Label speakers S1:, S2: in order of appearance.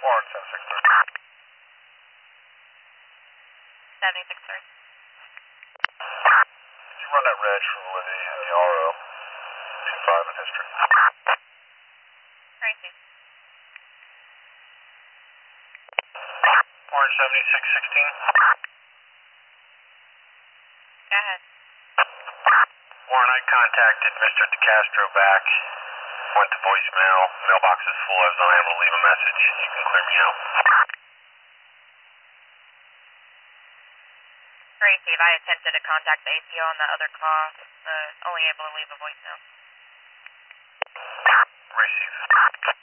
S1: Warren, 7630.
S2: 7630.
S1: Did you run that reg from Livy and the RO? 25 in history.
S2: Tracy.
S1: Warren, 7616.
S2: Go ahead.
S1: Warren, I contacted Mr. DeCastro back. Went to voicemail. Mailbox is full. I was unable to leave a message. You can clear me out.
S2: Tracy, I attempted to contact the APO on that other call, only able to leave a voicemail.
S1: Receive.